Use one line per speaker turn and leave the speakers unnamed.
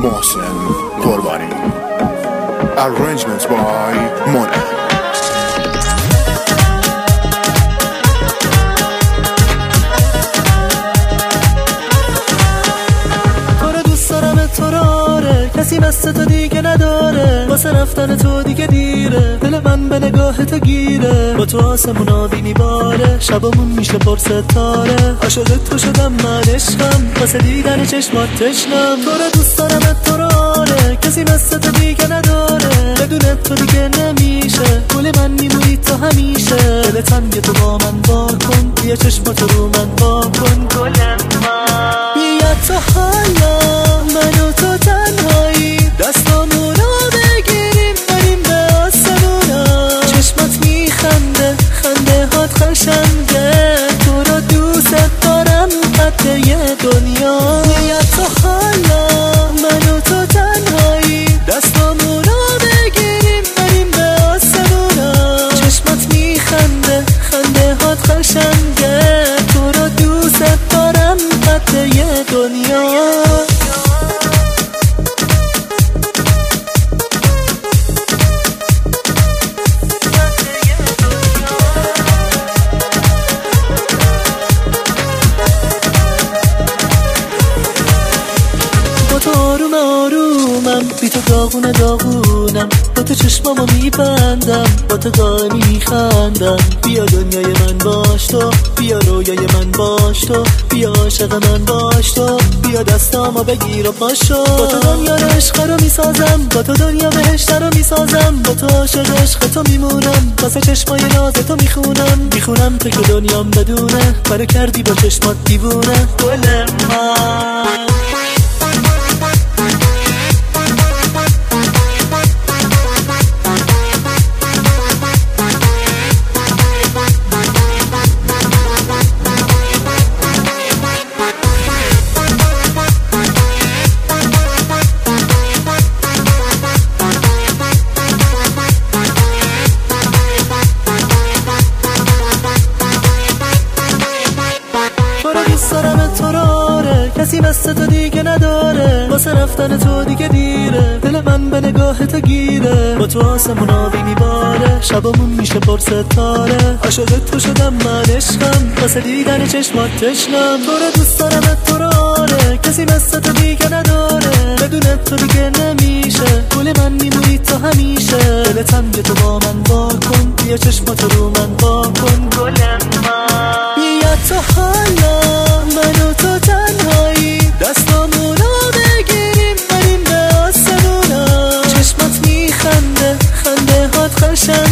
محسن قربانی. Arrangements by Mona.
کسی مثل تو دیگه نداره، واسه رفتن تو دیگه دیره، دل من به نگاه تو گیره، با تو آسمونا میباره، شبمون میشه پر ستاره، عاشق تو شدم من عشقم، واسه دیدن چشمات تشنم، تو رو دوست دارم تو رو آره، کسی مثل تو دیگه نداره، بدون تو دیگه نمیشه، گل من میمونی تو همیشه، دل تنگ تو با من با کن، بیا چشمات رو من با کن، گل من بیا تو حالا منو تو تنهایی، دستامونو بگیریم بریم به آسمونا، چشمات میخنده خنده هات قشنگه، تو رو دوست دارم قد یه دنیا، بیا تو حالا منو تو تنهایی، دستامونو بگیریم بریم به آسمونا، چشمات میخنده خنده هات قشنگه، تو رو دوست دارم قد یه دنیا. آروم آرومم بی تو داغونه داغونم، با تو چشمامو میبندم، با تو گاه میخندم، بیا دنیای من باش تو، بیا رویای من باش تو، بیا عاشق من باش تو، بیا دستامو بگیر و پاشو، با تو دنیا رو عشق رو میسازم، با تو دنیا بهشت رو میسازم، با تو عاشق عشق تو میمونم، واسه چشمای ناز تو میخونم تو که دنیام بدونه، منو کردی با چشمات دیوونه، گل من تو رو آره، کسی مثل تو دیگه نداره، واسه رفتن تو دیگه دیره، دل من به نگاه تو گیره، با تو آسمونا میباره، شبمون میشه پر ستاره، عاشق تو شدم من عشقم، واسه دیدن چشمات تشنم، تو رو دوست دارم تو رو آره، کسی مثل تو دیگه نداره، بدون تو دیگه نمیشه، گل من میمونی تو همیشه، دل تنگ تو با من با کن، بیا چشمات رو من با کن، گل من بیا تو حالا منو تو تنهایی، دستامونو بگیریم بریم به آسمونا، چشمات میخنده خنده هات قشنگ